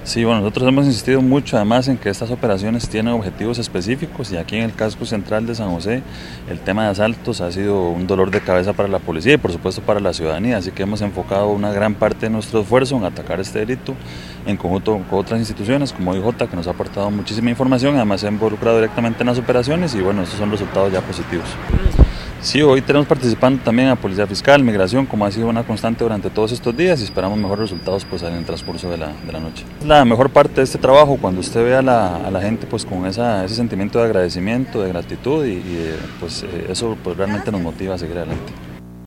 Sí, bueno, nosotros hemos insistido mucho además en que estas operaciones tienen objetivos específicos y aquí en el casco central de San José el tema de asaltos ha sido un dolor de cabeza para la policía y por supuesto para la ciudadanía, así que hemos enfocado una gran parte de nuestro esfuerzo en atacar este delito en conjunto con otras instituciones como IJ que nos ha aportado muchísima información, además se ha involucrado directamente en las operaciones y bueno, estos son resultados ya positivos. Sí, hoy tenemos participando también a Policía Fiscal, Migración, como ha sido una constante durante todos estos días y esperamos mejores resultados pues, en el transcurso de la noche. La mejor parte de este trabajo, cuando usted ve a la gente pues, con ese sentimiento de agradecimiento, de gratitud y pues, eso pues, realmente nos motiva a seguir adelante.